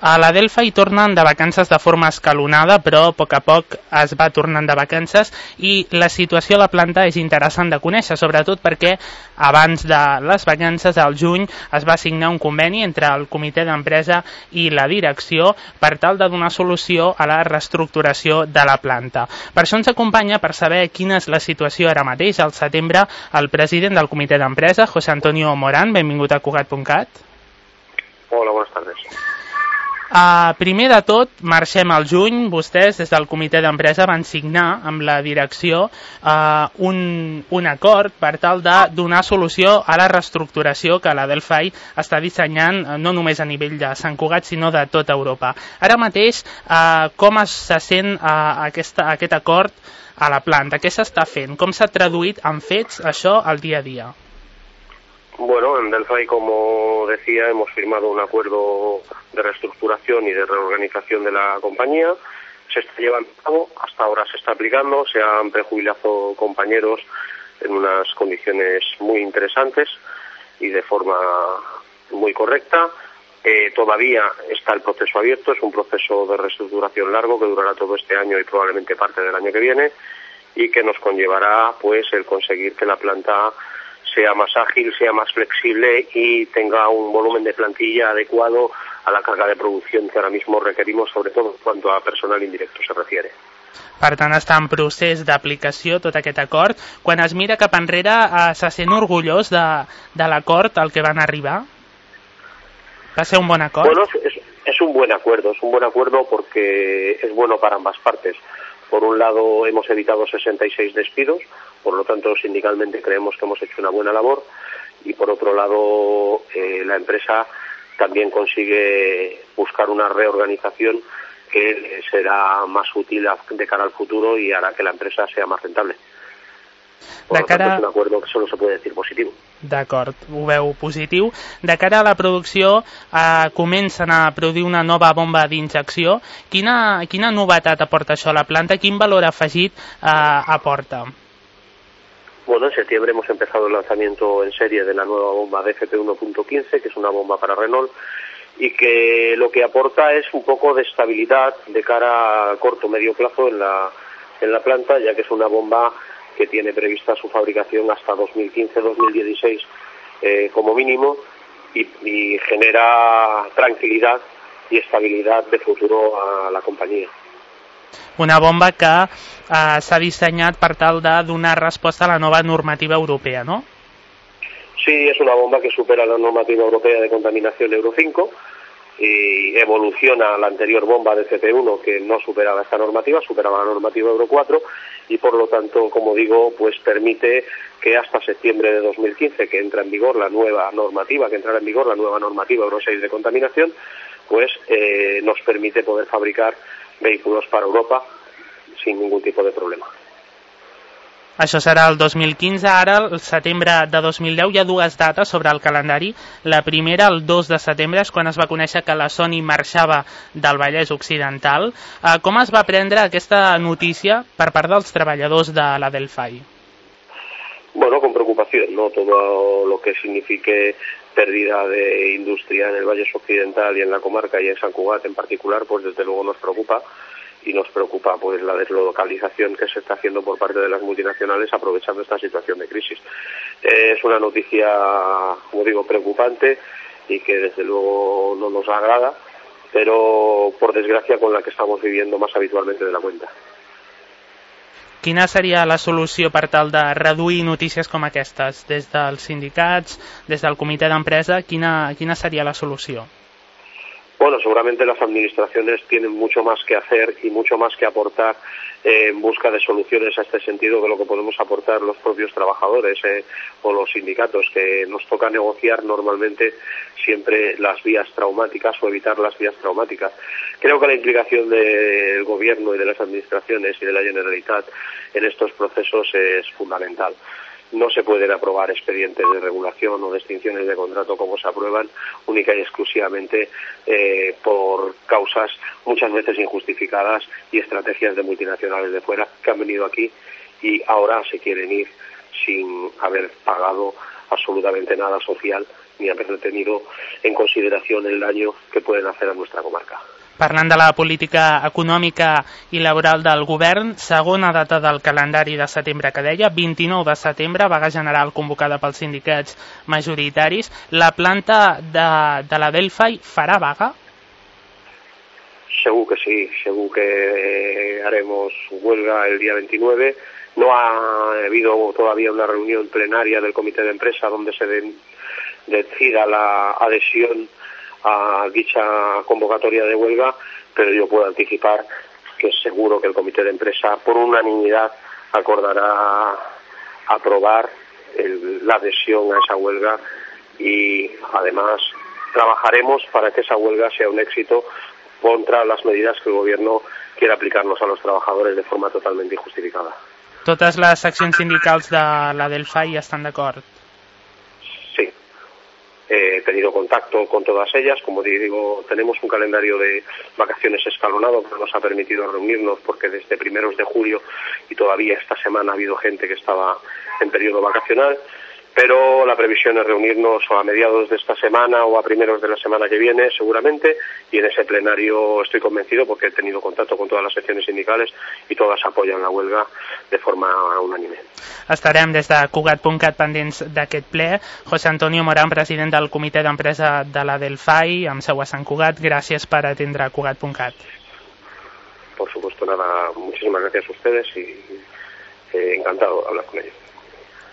A la Delfa hi tornen de vacances de forma escalonada, però a poc es va tornant de vacances i la situació a la planta és interessant de conèixer, sobretot perquè abans de les vacances, al juny, es va signar un conveni entre el comitè d'empresa i la direcció per tal de donar solució a la reestructuració de la planta. Per això ens acompanya, per saber quina és la situació ara mateix, al setembre, el president del comitè d'empresa, José Antonio Morán. Benvingut a Cugat.cat. Hola, buenas tardes. Primer de tot, marxem al juny. Vostès, des del comitè d'empresa, van signar amb la direcció un acord per tal de donar solució a la reestructuració que la Delphi està dissenyant no només a nivell de Sant Cugat, sinó de tota Europa. Ara mateix, com se sent aquest acord a la planta? Què s'està fent? Com s'ha traduït en fets això al dia a dia? Bueno, en Delphi, como decía, hemos firmado un acuerdo de reestructuración y de reorganización de la compañía. Se está llevando a cabo, hasta ahora se está aplicando, se han prejubilado compañeros en unas condiciones muy interesantes y de forma muy correcta. Todavía está el proceso abierto, es un proceso de reestructuración largo que durará todo este año y probablemente parte del año que viene y que nos conllevará pues el conseguir que la planta sea más ágil, sea más flexible y tenga un volumen de plantilla adecuado a la carga de producción que ahora mismo requerimos, sobre todo en cuanto a personal indirecto se refiere. Per tant, està en procés d'aplicació tot aquest acord. Quan es mira cap enrere, se sent orgullós de l'acord al que van arribar? ¿Va a ser un buen acuerdo? Bueno, es un buen acuerdo porque es bueno para ambas partes. Por un lado, hemos evitado 66 despidos, por lo tanto, sindicalmente creemos que hemos hecho una buena labor, y por otro lado, la empresa también consigue buscar una reorganización que será más útil de cara al futuro y hará que la empresa sea más rentable. Por lo tanto, és un acuerdo que solo se puede decir positivo. D'acord, ho veu positiu. De cara a la producció, comencen a produir una nova bomba d'injecció. Quina novetat aporta això a la planta? Quin valor afegit aporta? Bueno, en septiembre hemos empezado el lanzamiento en serie de la nueva bomba DFP 1.15, que es una bomba para Renault, y que lo que aporta es un poco de estabilidad de cara a corto o medio plazo en la planta, ya que es una bomba que tiene prevista su fabricación hasta 2015-2016 como mínimo y genera tranquilidad y estabilidad de futuro a la compañía. Una bomba que s'ha dissenyat per tal de donar resposta a la nova normativa europea, ¿no? Sí, es una bomba que supera la normativa europea de contaminación Euro 5 y evoluciona la anterior bomba de CP1 que no superaba esta normativa, superaba la normativa Euro 4 y por lo tanto, como digo, pues permite que hasta septiembre de 2015, que entra en vigor la nueva normativa, Euro 6 de contaminación, pues nos permite poder fabricar vehículos para Europa sin ningún tipo de problema. Això serà el 2015, ara el setembre de 2010 hi ha dues dates sobre el calendari. La primera, el 2 de setembre, és quan es va conèixer que la Sony marxava del Vallès Occidental. Com es va prendre aquesta notícia per part dels treballadors de la Delphi? Bueno, con preocupación, ¿no? Todo lo que signifique pérdida de industria en el Vallès Occidental y en la comarca y en Sant Cugat en particular, pues desde luego nos preocupa. Y nos preocupa pues la deslocalización que se está haciendo por parte de las multinacionales aprovechando esta situación de crisis. Es una noticia, como digo, preocupante y que desde luego no nos agrada, pero por desgracia con la que estamos viviendo más habitualmente de la cuenta. Quina seria la solució per tal de reduir notícies com aquestes? Des dels sindicats, des del comitè d'empresa, quina seria la solució? Bueno, seguramente las administraciones tienen mucho más que hacer y mucho más que aportar en busca de soluciones a este sentido que lo que podemos aportar los propios trabajadores o los sindicatos, que nos toca negociar normalmente siempre las vías traumáticas o evitar las vías traumáticas. Creo que la implicación del gobierno y de las administraciones y de la Generalitat en estos procesos es fundamental. No se pueden aprobar expedientes de regulación o de extinciones de contrato como se aprueban única y exclusivamente por causas muchas veces injustificadas y estrategias de multinacionales de fuera que han venido aquí y ahora se quieren ir sin haber pagado absolutamente nada social ni haber tenido en consideración el daño que pueden hacer a nuestra comarca. Parlant de la política econòmica i laboral del govern, segona data del calendari de setembre que deia, 29 de setembre, vaga general convocada pels sindicats majoritaris. La planta de la Delphi farà vaga? Seguro que sí, seguro que haremos huelga el día 29. No ha habido todavía una reunión plenaria del comité de empresa donde se decida la adhesión a dicha convocatoria de huelga, pero yo puedo anticipar que seguro que el comité de empresa por unanimidad acordará aprobar la adhesión a esa huelga y además trabajaremos para que esa huelga sea un éxito contra las medidas que el gobierno quiere aplicarnos a los trabajadores de forma totalmente injustificada. Totes les seccions sindicals de la Delphi estan d'acord? Sí. He tenido contacto con todas ellas, como digo, tenemos un calendario de vacaciones escalonado que no nos ha permitido reunirnos porque desde primeros de julio y todavía esta semana ha habido gente que estaba en periodo vacacional, pero la previsión es reunirnos o a mediados de esta semana o a primeros de la semana que viene seguramente, y en ese plenario estoy convencido porque he tenido contacto con todas las secciones sindicales y todas apoyan la huelga de forma unánime. Estarem des de Cugat.cat pendents d'aquest ple. José Antonio Morán, president del comitè d'empresa de la Delphi, amb seu a Sant Cugat, gràcies per atendre Cugat.cat. Por supuesto, nada, muchísimas gracias a ustedes y encantado de hablar con ellos.